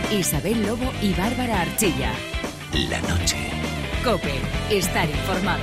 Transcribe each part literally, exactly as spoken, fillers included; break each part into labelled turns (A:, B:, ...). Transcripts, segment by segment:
A: Isabel Lobo y Bárbara Archilla.
B: La noche.
A: COPE. Estar informado.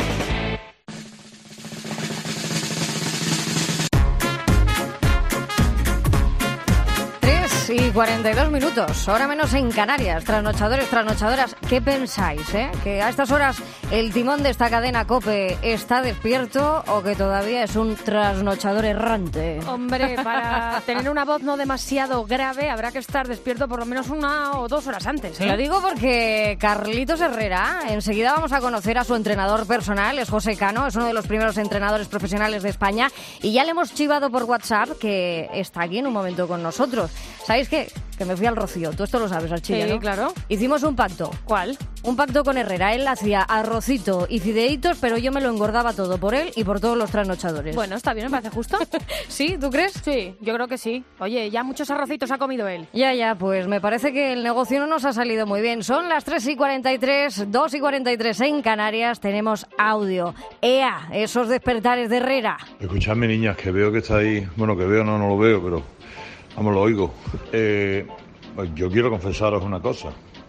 C: Y cuarenta y dos minutos, hora menos en Canarias. Trasnochadores, trasnochadoras, ¿qué pensáis, eh? ¿Que a estas horas el timón de esta cadena COPE está despierto o que todavía es un trasnochador errante?
D: Hombre, para tener una voz no demasiado grave habrá que estar despierto por lo menos una o dos horas antes, ¿eh?
C: Lo digo porque Carlitos Herrera, enseguida vamos a conocer a su entrenador personal, es José Cano, es uno de los primeros entrenadores profesionales de España y ya le hemos chivado por WhatsApp que está aquí en un momento con nosotros. ¿Sabéis qué? Que me fui al Rocío. Tú esto lo sabes, Archilla,
D: sí,
C: ¿no?
D: Claro.
C: Hicimos un pacto.
D: ¿Cuál?
C: Un pacto con Herrera. Él hacía arrocito y fideitos, pero yo me lo engordaba todo por él y por todos los trasnochadores.
D: Bueno, está bien, me parece justo.
C: ¿Sí? ¿Tú crees?
D: Sí, yo creo que sí. Oye, ya muchos arrocitos ha comido él.
C: Ya, ya, pues me parece que el negocio no nos ha salido muy bien. Son las tres y cuarenta y tres, dos y cuarenta y tres en Canarias. Tenemos audio. ¡Ea! Esos despertares de Herrera.
E: Escuchadme, niñas, que veo que está ahí. Bueno, que veo, no, no lo veo, pero vamos, lo oigo. Eh, yo quiero confesaros una cosa.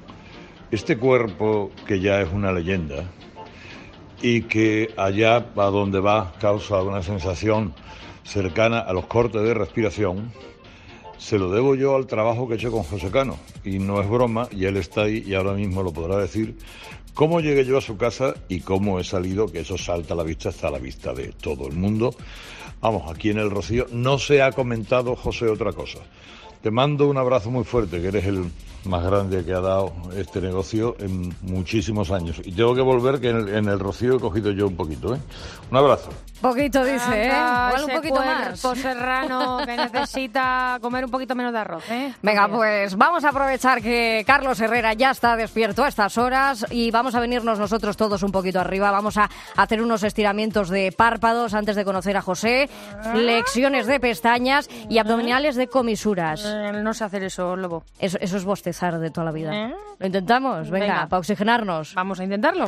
E: Este cuerpo, que ya es una leyenda, y que allá a donde va causa una sensación cercana a los cortes de respiración, se lo debo yo al trabajo que he hecho con José Cano. Y no es broma, y él está ahí y ahora mismo lo podrá decir, cómo llegué yo a su casa y cómo he salido, que eso salta a la vista, está a la vista de todo el mundo. Vamos, aquí en el Rocío no se ha comentado, José, otra cosa. Te mando un abrazo muy fuerte, que eres el más grande que ha dado este negocio en muchísimos años. Y tengo que volver, que en el, en el Rocío he cogido yo un poquito, ¿eh? Un abrazo.
C: Poquito, dice, ¿eh? Igual un poquito más.
D: Serrano que necesita comer un poquito menos de arroz, ¿eh?
C: Venga, pues vamos a aprovechar que Carlos Herrera ya está despierto a estas horas y vamos a venirnos nosotros todos un poquito arriba. Vamos a hacer unos estiramientos de párpados antes de conocer a José, flexiones de pestañas y abdominales de comisuras.
D: Eh, no sé hacer eso, Lobo.
C: Eso, eso es bostezar de toda la vida.
D: ¿Eh?
C: ¿Lo intentamos? Venga,
D: Venga.
C: para oxigenarnos.
D: Vamos a intentarlo.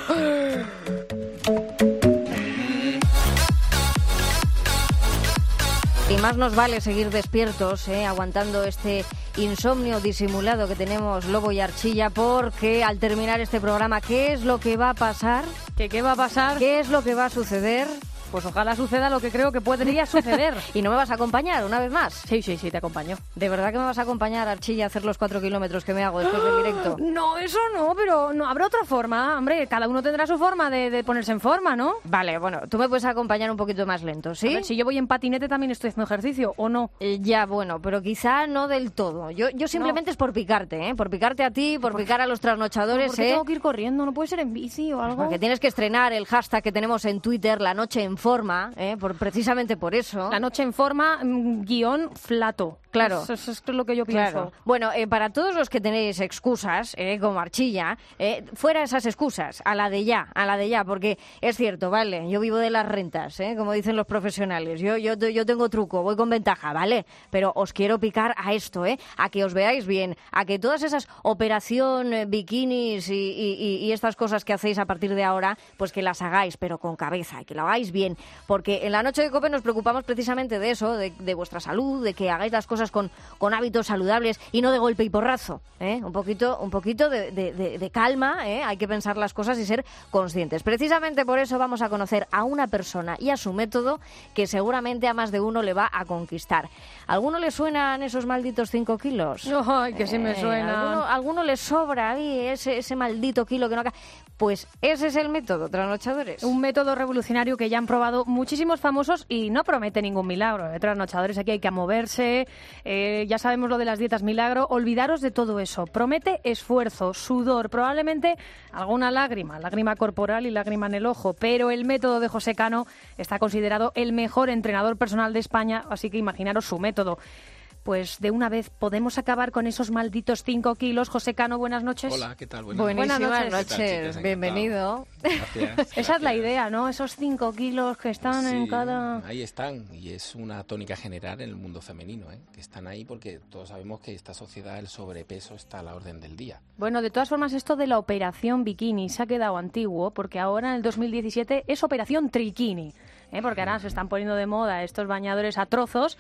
C: Y más nos vale seguir despiertos, ¿eh? Aguantando este insomnio disimulado que tenemos Lobo y Archilla, porque al terminar este programa, ¿qué es lo que va a pasar?
D: ¿Qué, qué va a pasar?
C: ¿Qué es lo que va a suceder?
D: Pues ojalá suceda lo que creo que podría suceder.
C: ¿Y no me vas a acompañar una vez más?
D: Sí, sí, sí, te acompaño.
C: ¿De verdad que me vas a acompañar, Archilla, a hacer los cuatro kilómetros que me hago después del directo?
D: No, eso no, pero no habrá otra forma. Hombre, cada uno tendrá su forma de, de ponerse en forma, ¿no?
C: Vale, bueno, tú me puedes acompañar un poquito más lento, ¿sí?
D: A ver, si yo voy en patinete también estoy haciendo ejercicio, ¿o no?
C: Eh, ya, bueno, pero quizá no del todo. Yo, yo simplemente
D: No.
C: es por picarte, ¿eh? Por picarte a ti, por
D: ¿Por
C: picar a los trasnochadores,
D: ¿Por qué
C: ¿eh?
D: tengo que ir corriendo? ¿No puede ser en bici o algo?
C: Porque tienes que estrenar el hashtag que tenemos en Twitter, La Noche en Forma, ¿eh? Por, precisamente por eso.
D: La noche en forma, mm, guión, flato.
C: Claro.
D: Eso, eso es lo que yo pienso.
C: Claro. Bueno, eh, para todos los que tenéis excusas, eh, como Archilla, eh, fuera esas excusas, a la de ya, a la de ya, porque es cierto, vale, yo vivo de las rentas, eh, como dicen los profesionales, yo, yo, yo tengo truco, voy con ventaja, vale, pero os quiero picar a esto, eh, a que os veáis bien, a que todas esas operación eh, bikinis y, y, y estas cosas que hacéis a partir de ahora, pues que las hagáis, pero con cabeza, y que lo hagáis bien, porque en la noche de COPE nos preocupamos precisamente de eso, de, de vuestra salud, de que hagáis las cosas Con, con hábitos saludables y no de golpe y porrazo, ¿eh? Un poquito, un poquito de, de, de, de calma, ¿eh? Hay que pensar las cosas y ser conscientes. Precisamente por eso vamos a conocer a una persona y a su método que seguramente a más de uno le va a conquistar. ¿A alguno le suenan esos malditos cinco kilos?
D: Ay, que sí me
C: Eh,
D: suena.
C: ¿alguno, alguno le sobra ahí ese, ese maldito kilo que no cae? Pues ese es el método, trasnochadores.
D: Un método revolucionario que ya han probado muchísimos famosos y no promete ningún milagro. ¿eh? Trasnochadores, aquí hay que moverse, eh, ya sabemos lo de las dietas milagro. Olvidaros de todo eso. Promete esfuerzo, sudor, probablemente alguna lágrima, lágrima corporal y lágrima en el ojo. Pero el método de José Cano está considerado el mejor entrenador personal de España, así que imaginaros su método. Pues de una vez podemos acabar con esos malditos cinco kilos. José Cano, buenas noches.
F: Hola, ¿qué tal? Buenas,
C: Buenísimas
D: Buenas
C: noches,
D: noches.
F: ¿Qué tal, chicas?
C: bienvenido.
F: Gracias.
D: Esa es la idea, ¿no? Esos cinco kilos que están
F: Sí,
D: en cada...
F: ahí están, y es una tónica general en el mundo femenino, ¿eh? Que están ahí porque todos sabemos que esta sociedad, el sobrepeso está a la orden del día.
D: Bueno, de todas formas, esto de la operación bikini se ha quedado antiguo porque ahora en el dos mil diecisiete es operación triquini, ¿eh? Porque ahora se están poniendo de moda estos bañadores a trozos,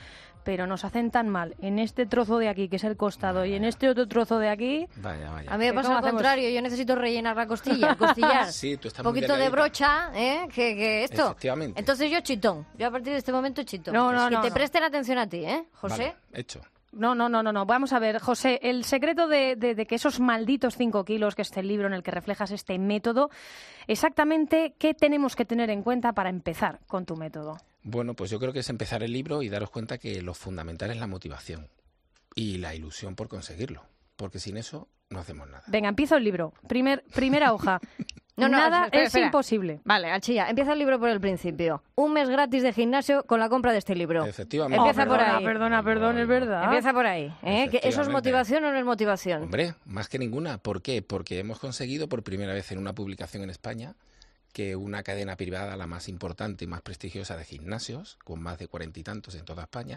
D: pero nos hacen tan mal en este trozo de aquí, que es el costado, vaya, y en este otro trozo de aquí...
F: Vaya, vaya.
C: A mí me pasa al contrario, yo necesito rellenar la costilla, el costillar.
F: Sí, tú estás
C: un poquito de brocha, ¿eh? Que, que esto.
F: Efectivamente.
C: Entonces yo chitón, yo a partir de este momento chitón.
D: No, no,
C: que
D: no,
C: te
D: no.
C: presten atención a ti, ¿eh, José?
F: Vale, hecho.
D: No, no, no, no, no. Vamos a ver, José, el secreto de, de, de que esos malditos cinco kilos, que es el libro en el que reflejas este método, exactamente, ¿qué tenemos que tener en cuenta para empezar con tu método?
F: Bueno, pues yo creo que es empezar el libro y daros cuenta que lo fundamental es la motivación y la ilusión por conseguirlo, porque sin eso no hacemos nada.
D: Venga, empiezo el libro. Primer, primera hoja.
C: No, no,
D: Nada
C: espera,
D: es
C: espera.
D: imposible.
C: Vale, Archilla, empieza el libro por el principio. Un mes gratis de gimnasio con la compra de este libro.
F: Efectivamente.
C: Empieza
D: Oh,
C: por
D: perdona,
C: ahí.
D: Perdona, perdón, es verdad.
C: Empieza por ahí. ¿eh? ¿Que ¿Eso es
F: Efectivamente.
C: motivación o no es motivación?
F: Hombre, más que ninguna. ¿Por qué? Porque hemos conseguido por primera vez en una publicación en España que una cadena privada, la más importante y más prestigiosa de gimnasios, con más de cuarenta y tantos en toda España,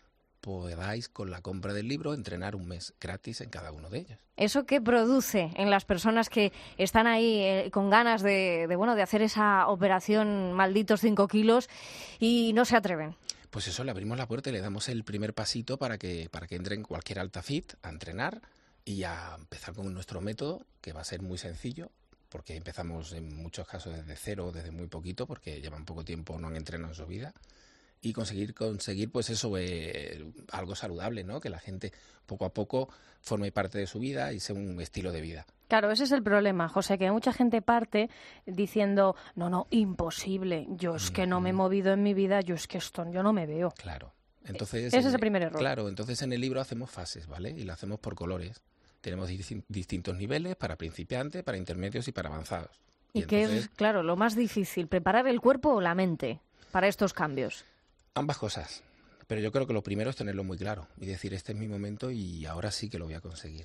F: podáis con la compra del libro entrenar un mes gratis en cada uno de ellos.
C: ¿Eso qué produce en las personas que están ahí eh, con ganas de, de, bueno, de hacer esa operación malditos cinco kilos y no se atreven?
F: Pues eso, le abrimos la puerta y le damos el primer pasito para que, para que entre en cualquier Altafit a entrenar y a empezar con nuestro método, que va a ser muy sencillo, porque empezamos en muchos casos desde cero, desde muy poquito, porque llevan poco tiempo, no han entrenado en su vida, y conseguir conseguir pues eso, eh, algo saludable, ¿no? Que la gente poco a poco forme parte de su vida y sea un estilo de vida.
D: Claro, ese es el problema, José, que mucha gente parte diciendo, no, no, imposible, yo es que no me he movido en mi vida, yo es que esto, yo no me veo.
F: Claro. Entonces,
D: Ese es
F: en-
D: el primer error.
F: Claro, entonces en el libro hacemos fases, ¿vale? Y lo hacemos por colores. Tenemos dis- distintos niveles para principiantes, para intermedios y para avanzados.
C: ¿Y qué
F: entonces,
C: es, claro, lo más difícil, preparar el cuerpo o la mente para estos cambios?
F: ambas cosas. Pero yo creo que lo primero es tenerlo muy claro y decir, este es mi momento y ahora sí que lo voy a conseguir.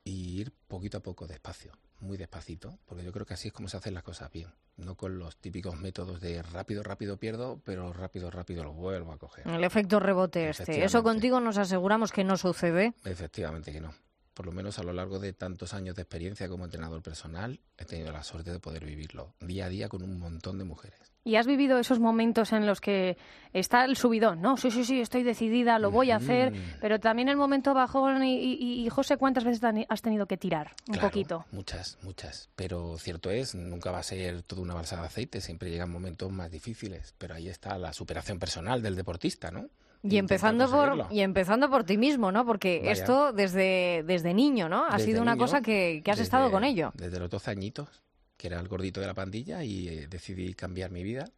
F: Y ir poquito a poco, despacio, muy despacito, porque yo creo que así es como se hacen las cosas bien. No con los típicos métodos de rápido, rápido pierdo, pero rápido, rápido lo vuelvo a coger.
C: El efecto rebote este. Eso
F: Efectivamente.
C: contigo nos aseguramos que no sucede.
F: Efectivamente que no. Por lo menos a lo largo de tantos años de experiencia como entrenador personal, he tenido la suerte de poder vivirlo día a día con un montón de mujeres.
D: ¿Y has vivido esos momentos en los que está el subidón, no? Sí, sí, sí, estoy decidida, lo voy a hacer,
F: Ujú.
D: pero también el momento bajón y, y, y, José, ¿cuántas veces tani- has tenido que tirar? Un
F: Claro,
D: poquito.
F: Muchas, muchas. Pero cierto es, nunca va a ser toda una balsa de aceite, siempre llegan momentos más difíciles. Pero ahí está la superación personal del deportista, ¿no?
C: Y empezando por
F: conseguirlo.
C: y empezando por ti mismo, ¿no? Porque
F: Vaya.
C: esto desde, desde niño, ¿no? Ha
F: Desde
C: sido una
F: niño,
C: cosa que, que has
F: desde-
C: estado con ello.
F: Desde los doce añitos, que era el gordito de la pandilla, y eh, decidí cambiar mi vida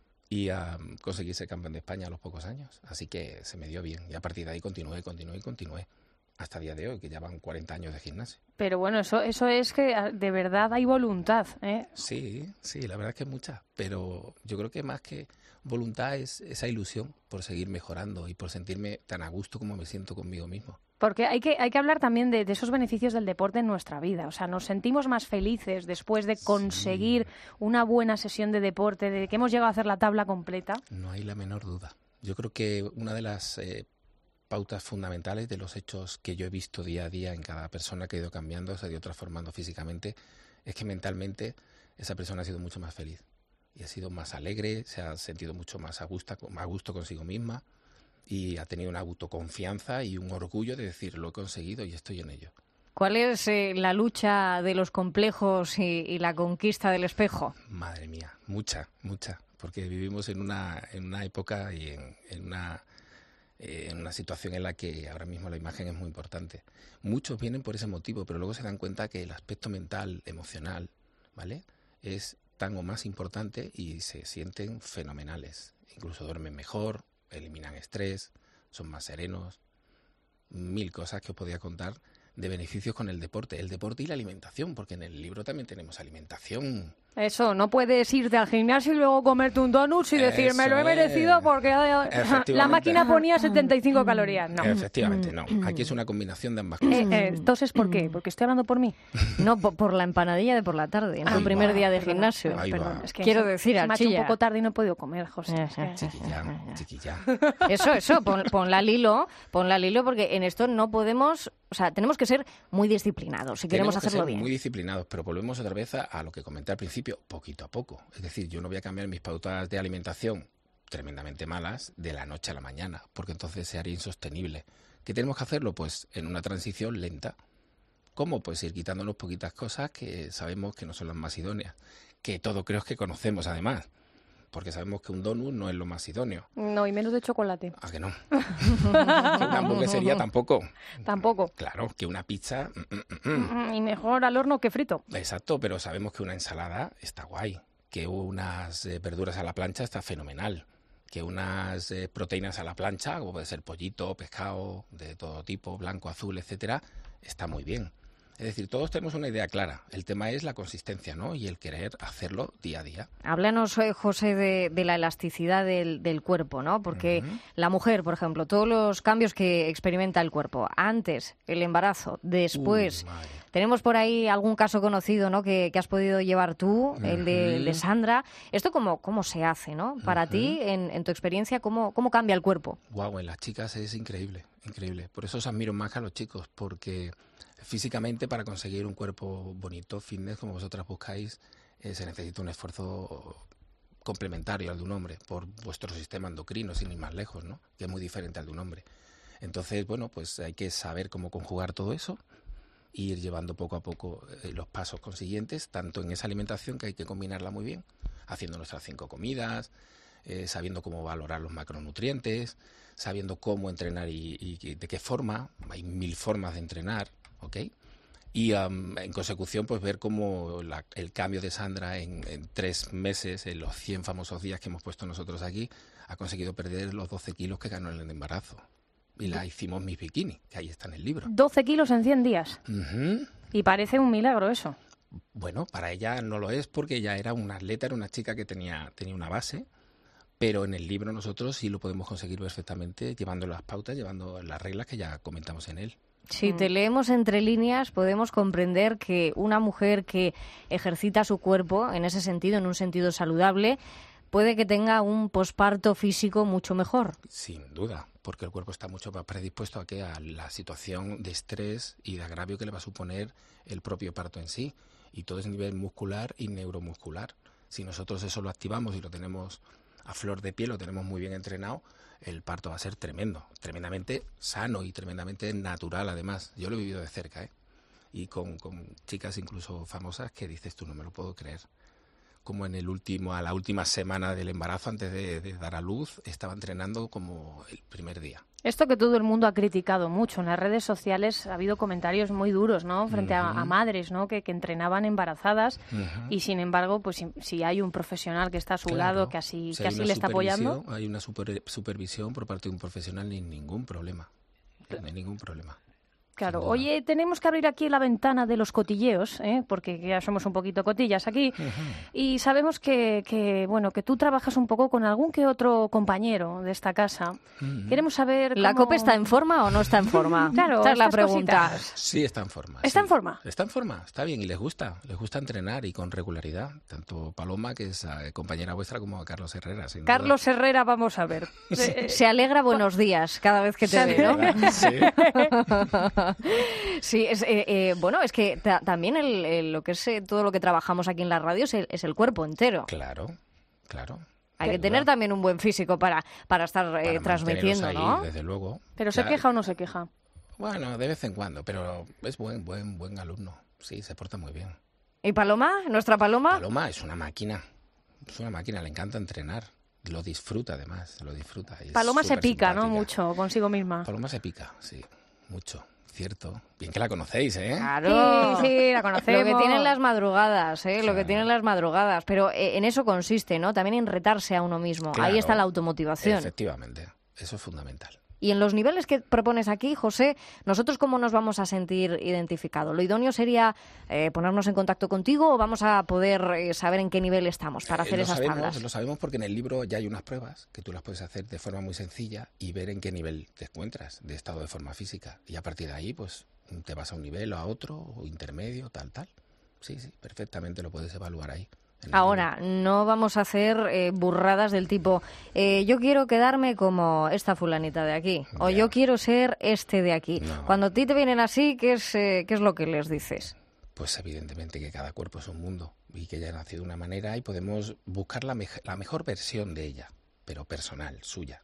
F: y a conseguir ser campeón de España a los pocos años. Así que se me dio bien. Y a partir de ahí continué, continué y continué. Hasta el día de hoy, que ya van cuarenta años de gimnasio.
D: Pero bueno, eso, eso es que ah, de verdad hay voluntad, ¿eh?
F: Sí, sí, la verdad es que es mucha. Pero yo creo que más que voluntad es esa ilusión por seguir mejorando y por sentirme tan a gusto como me siento conmigo mismo.
D: Porque hay que, hay que hablar también de, de esos beneficios del deporte en nuestra vida. O sea, nos sentimos más felices después de conseguir una buena sesión de deporte, de que hemos llegado a hacer la tabla completa.
F: No hay la menor duda. Yo creo que una de las eh, pautas fundamentales de los hechos que yo he visto día a día en cada persona que ha ido cambiando, se ha ido transformando físicamente, es que mentalmente esa persona ha sido mucho más feliz. Y ha sido más alegre, se ha sentido mucho más a gusto, a gusto consigo misma y ha tenido una autoconfianza y un orgullo de decir, lo he conseguido y estoy en ello.
C: ¿Cuál es eh, la lucha de los complejos y, y la conquista del espejo?
F: Madre mía, mucha, mucha, porque vivimos en una, en una época y en, en, una, eh, en una situación en la que ahora mismo la imagen es muy importante. Muchos vienen por ese motivo, pero luego se dan cuenta que el aspecto mental, emocional, ¿vale?, es tan o más importante y se sienten fenomenales. Incluso duermen mejor, eliminan estrés, son más serenos, mil cosas que os podía contar de beneficios con el deporte. El deporte y la alimentación, porque en el libro también tenemos alimentación.
D: Eso, no puedes irte al gimnasio y luego comerte un donut y decir,
F: Eso
D: me lo he
F: es.
D: merecido porque la
F: Efectivamente.
D: máquina ponía setenta y cinco calorías. No.
F: Efectivamente, no. Aquí es una combinación de ambas
D: Eh,
F: cosas.
D: eh, entonces, ¿por qué? Porque estoy hablando por mí.
C: No, po- por la empanadilla de por la tarde, en tu
F: Ahí
C: primer
F: va,
C: día de
D: Perdona,
C: gimnasio.
F: Ahí
D: perdón,
F: va.
D: es que
C: Quiero
D: se-
C: decir,
D: se me ha hecho un
C: Archilla.
D: poco tarde y no he podido comer, José.
C: Eh,
D: Es que-
C: eh,
F: Chiquilla, chiquilla.
C: Eso, eso, pon, ponla al hilo, ponla al hilo, porque en esto no podemos, o sea, tenemos que ser muy disciplinados si queremos
F: Tenemos que
C: hacerlo
F: ser
C: bien.
F: muy disciplinados, pero volvemos otra vez a, a lo que comenté al principio, poquito a poco. Es decir, yo no voy a cambiar mis pautas de alimentación tremendamente malas de la noche a la mañana, porque entonces se haría insostenible. ¿Qué tenemos que hacerlo? Pues en una transición lenta. ¿Cómo? Pues ir quitándonos poquitas cosas que sabemos que no son las más idóneas, que todo creo que conocemos además, porque sabemos que un donut no es lo más idóneo.
D: No, y menos de chocolate.
F: ¿A que no? Que una hamburguesería tampoco.
D: Tampoco.
F: Claro, que una pizza... Mm, mm, mm.
D: Y mejor al horno que frito.
F: Exacto, pero sabemos que una ensalada está guay, que unas eh, verduras a la plancha está fenomenal, que unas eh, proteínas a la plancha, como puede ser pollito, pescado, de todo tipo, blanco, azul, etcétera, está muy bien. Es decir, todos tenemos una idea clara. El tema es la consistencia, ¿no? Y el querer hacerlo día a día.
C: Háblanos, eh, José, de, de la elasticidad del, del cuerpo, ¿no? Porque uh-huh. la mujer, por ejemplo, todos los cambios que experimenta el cuerpo, antes, el embarazo, después... Uy, tenemos por ahí algún caso conocido, ¿no? Que, que has podido llevar tú, uh-huh. el, de, el de Sandra. ¿Esto cómo, cómo se hace, no? Para uh-huh. ti, en, en tu experiencia, ¿cómo, cómo cambia el cuerpo?
F: Guau, wow, en las chicas es increíble, increíble. Por eso os admiro más que a los chicos, porque... Físicamente, para conseguir un cuerpo bonito, fitness, como vosotras buscáis, eh, se necesita un esfuerzo complementario al de un hombre, por vuestro sistema endocrino, sin ir más lejos, ¿no? Que es muy diferente al de un hombre. Entonces, bueno, pues hay que saber cómo conjugar todo eso e ir llevando poco a poco eh, los pasos consiguientes, tanto en esa alimentación, que hay que combinarla muy bien, haciendo nuestras cinco comidas, eh, sabiendo cómo valorar los macronutrientes, sabiendo cómo entrenar y, y de qué forma. Hay mil formas de entrenar. ¿Ok? Y um, en consecución, pues ver cómo la, el cambio de Sandra en, en tres meses, en los cien famosos días que hemos puesto nosotros aquí, ha conseguido perder los doce kilos que ganó en el embarazo. Y la hicimos Miss Bikini, que ahí está en el libro.
D: doce kilos en cien días.
F: Uh-huh.
D: Y parece un milagro eso.
F: Bueno, para ella no lo es, porque ella era una atleta, era una chica que tenía, tenía una base, pero en el libro nosotros sí lo podemos conseguir perfectamente, llevando las pautas, llevando las reglas que ya comentamos en él.
C: Si te leemos entre líneas, podemos comprender que una mujer que ejercita su cuerpo, en ese sentido, en un sentido saludable, puede que tenga un posparto físico mucho mejor.
F: Sin duda, porque el cuerpo está mucho más predispuesto a que a la situación de estrés y de agravio que le va a suponer el propio parto en sí. Y todo es a nivel muscular y neuromuscular. Si nosotros eso lo activamos y lo tenemos a flor de piel, lo tenemos muy bien entrenado, el parto va a ser tremendo, tremendamente sano y tremendamente natural además. Yo lo he vivido de cerca, ¿eh? Y con, con chicas incluso famosas que dices tú, no me lo puedo creer. Como en el último, a la última semana del embarazo, antes de, de dar a luz, estaba entrenando como el primer día.
D: Esto que todo el mundo ha criticado mucho en las redes sociales, ha habido comentarios muy duros, ¿no? Frente uh-huh. a, a madres, ¿no? Que, que entrenaban embarazadas uh-huh. y sin embargo, pues si, si hay un profesional que está a su
F: claro.
D: lado, que así, si que así le está apoyando.
F: Hay una super, supervisión por parte de un profesional, ni ningún problema. No hay ningún problema.
D: Claro, oye, tenemos que abrir aquí la ventana de los cotilleos, ¿eh? Porque ya somos un poquito cotillas aquí, uh-huh. y sabemos que, que, bueno, que tú trabajas un poco con algún que otro compañero de esta casa. Uh-huh. Queremos saber cómo...
C: ¿La COPE está en forma o no está en forma?
D: Claro,
C: esta es la pregunta.
D: Cositas.
F: Sí, está en forma.
D: ¿Está
F: sí.
D: en forma?
F: Está en forma, está bien y les gusta, les gusta entrenar y con regularidad. Tanto Paloma, que es eh, compañera vuestra, como a Carlos Herrera. Sin
D: Carlos
F: duda.
D: Herrera, vamos a ver.
C: Se, se alegra buenos días cada vez que te ve, ¿no?
F: Sí.
C: Sí, es, eh, eh, bueno, es que ta- también el, el, lo que es eh, todo lo que trabajamos aquí en la radio es el, es el cuerpo entero.
F: Claro, claro.
C: Hay que tener también un buen físico para, para estar eh,
F: para
C: transmitiendo,
F: ahí,
C: ¿no?
F: Desde luego.
D: ¿Pero
F: ya,
D: se queja o no se queja?
F: Bueno, de vez en cuando, pero es buen, buen, buen alumno. Sí, se porta muy bien.
C: ¿Y Paloma? ¿Nuestra Paloma?
F: Paloma es una máquina. Es una máquina, le encanta entrenar. Lo disfruta, además, lo disfruta.
D: Paloma se pica,
F: simpática.
D: ¿no? Mucho consigo misma.
F: Paloma se pica, sí, mucho. Cierto. Bien que la conocéis, ¿eh?
C: Claro.
D: Sí, sí, la conocemos.
C: Lo que tienen las madrugadas, ¿eh?
F: Claro.
C: Lo que tienen las madrugadas. Pero eh, en eso consiste, ¿no? También en retarse a uno mismo.
F: Claro.
C: Ahí está la automotivación.
F: Efectivamente. Eso es fundamental.
C: Y en los niveles que propones aquí, José, ¿nosotros cómo nos vamos a sentir identificados? ¿Lo idóneo sería eh, ponernos en contacto contigo o vamos a poder eh, saber en qué nivel estamos para hacer
F: eh, lo
C: esas
F: sabemos,
C: tablas?
F: Lo sabemos porque en el libro ya hay unas pruebas que tú las puedes hacer de forma muy sencilla y ver en qué nivel te encuentras de estado de forma física. Y a partir de ahí, pues, te vas a un nivel o a otro, o intermedio, tal, tal. Sí, sí, perfectamente lo puedes evaluar ahí.
C: Ahora, no vamos a hacer eh, burradas del tipo, eh, yo quiero quedarme como esta fulanita de aquí, o
F: Ya.
C: yo quiero ser este de aquí.
F: No.
C: Cuando a ti te vienen así, ¿qué es, eh, ¿qué es lo que les dices?
F: Pues evidentemente que cada cuerpo es un mundo y que ella ha nacido de una manera y podemos buscar la, me- la mejor versión de ella. pero personal, suya.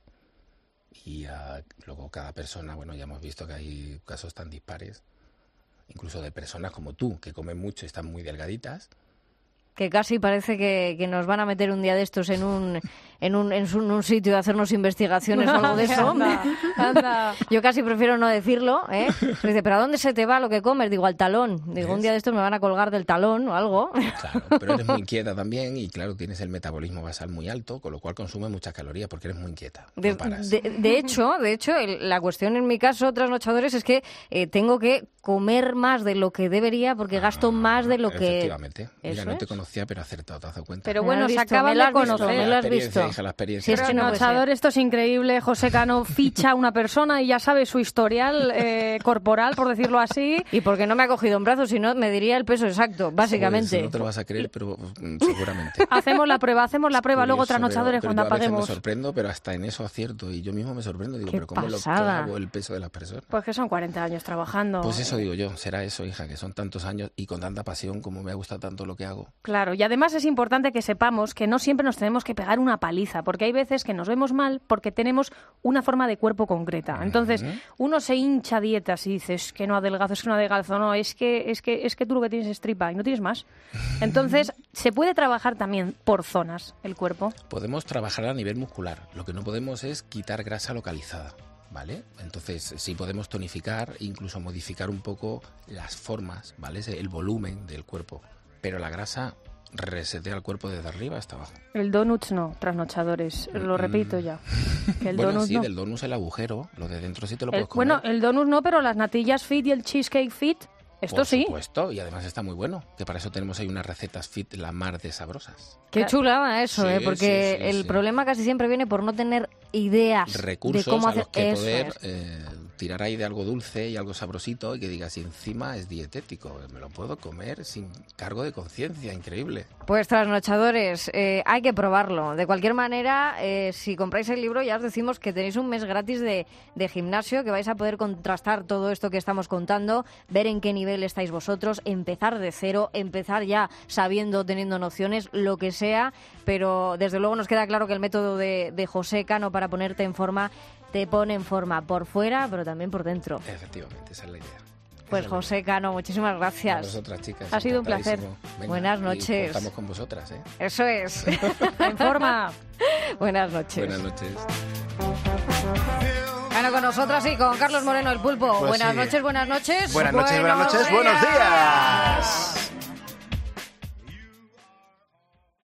F: Y uh, luego cada persona, bueno, ya hemos visto que hay casos tan dispares, incluso de personas como tú, que comen mucho y están muy delgaditas.
C: Que casi parece que, que nos van a meter un día de estos en un en un, en un, un sitio a hacernos investigaciones o algo de eso.
D: Anda, anda.
C: Yo casi prefiero no decirlo, ¿eh? Me dice, ¿pero a dónde se te va lo que comes? Digo, al talón. Digo,
F: ¿ves?
C: Un día de estos me van a colgar del talón o algo.
F: Claro, pero eres muy inquieta también y claro, tienes el metabolismo basal muy alto, con lo cual consumes muchas calorías porque eres muy inquieta.
C: De,
F: No paras.
C: de, de hecho, de hecho el, la cuestión en mi caso, trasnochadores, es que eh, tengo que comer más de lo que debería porque gasto más de lo que...
F: Efectivamente. Mira,
C: ¿Eso
F: no te
C: es?
F: conocía, pero acertado, te has dado cuenta.
D: Pero
C: Me
D: bueno,
C: lo has
D: se
C: visto,
D: acaban
C: me lo
D: de
C: has visto,
D: conocer.
C: me lo has
F: La experiencia,
C: visto.
F: hija, la experiencia.
C: Si es que no puede
D: Trasnochador,
C: ser.
D: esto es increíble. José Cano ficha a una persona y ya sabe su historial eh, corporal, por decirlo así.
C: Y porque no me ha cogido en brazos, si no me diría el peso exacto, básicamente.
F: Pues no te lo vas a creer, pero mm, seguramente.
D: Hacemos la prueba, hacemos la prueba luego,
F: Curioso, pero-
D: trasnochadores,
F: pero
D: cuando
F: yo a veces
D: apaguemos.
F: me sorprendo, pero hasta en eso acierto. Y yo mismo me sorprendo. Digo,
C: Qué
F: pero ¿cómo lo
C: pasada.
F: clavo el peso de las personas?
D: Pues que son cuarenta años trabajando.
F: Pues eso digo yo, será eso, hija, que son tantos años y con tanta pasión como me ha gustado tanto lo que hago.
D: Claro, y además es importante que sepamos que no siempre nos tenemos que pegar una paliza, porque hay veces que nos vemos mal porque tenemos una forma de cuerpo concreta. Entonces, uno se hincha a dietas y dices que no adelgazo, es que no adelgazo, no, es que, es que, es que tú lo que tienes es tripa y no tienes más. Entonces, se puede trabajar también por zonas el cuerpo.
F: Podemos trabajar a nivel muscular, lo que no podemos es quitar grasa localizada, ¿vale? Entonces, sí podemos tonificar, incluso modificar un poco las formas, ¿vale? El volumen del cuerpo, pero la grasa resetea el cuerpo desde arriba hasta abajo.
D: El donuts no, trasnochadores, lo repito ya. Que el
F: bueno,
D: donut
F: sí,
D: no.
F: del donut el agujero, lo de dentro sí te lo
D: El-
F: puedes comer.
D: bueno, el donut no, pero las natillas fit y el cheesecake fit, esto
F: Por
D: sí.
F: supuesto, y además está muy bueno, que para eso tenemos ahí unas recetas fit la mar de sabrosas.
C: Qué chulada eso,
F: Sí,
C: ¿eh? Porque
F: sí, sí,
C: el
F: sí.
C: problema casi siempre viene por no tener ideas
F: Recursos
C: de cómo
F: a
C: hacer
F: los que
C: eso.
F: poder
C: es.
F: eh, tirar ahí de algo dulce y algo sabrosito y que digas, y encima es dietético, me lo puedo comer sin cargo de conciencia, increíble.
C: Pues trasnochadores, eh, hay que probarlo. De cualquier manera, eh, si compráis el libro, ya os decimos que tenéis un mes gratis de, de gimnasio, que vais a poder contrastar todo esto que estamos contando, ver en qué nivel estáis vosotros, empezar de cero, empezar ya sabiendo, teniendo nociones, lo que sea, pero desde luego nos queda claro que el método de, de José Cano para ponerte en forma te pone en forma por fuera, pero también por dentro.
F: Efectivamente, esa es la idea.
C: Pues
F: Esa es la
C: José Cano, muchísimas
F: idea. A
C: gracias.
F: vosotras, chicas.
D: Ha sido un placer.
F: encantadísimo. Venga,
C: Buenas
F: y
C: noches.
F: Estamos con vosotras, ¿eh?
C: Eso es.
D: En forma.
C: Buenas noches.
F: Buenas noches.
C: Bueno, con nosotras y con Carlos Moreno el Pulpo.
B: Pues
C: buenas
B: sí.
C: noches, buenas noches.
B: Buenas noches, buenas noches, buenos días.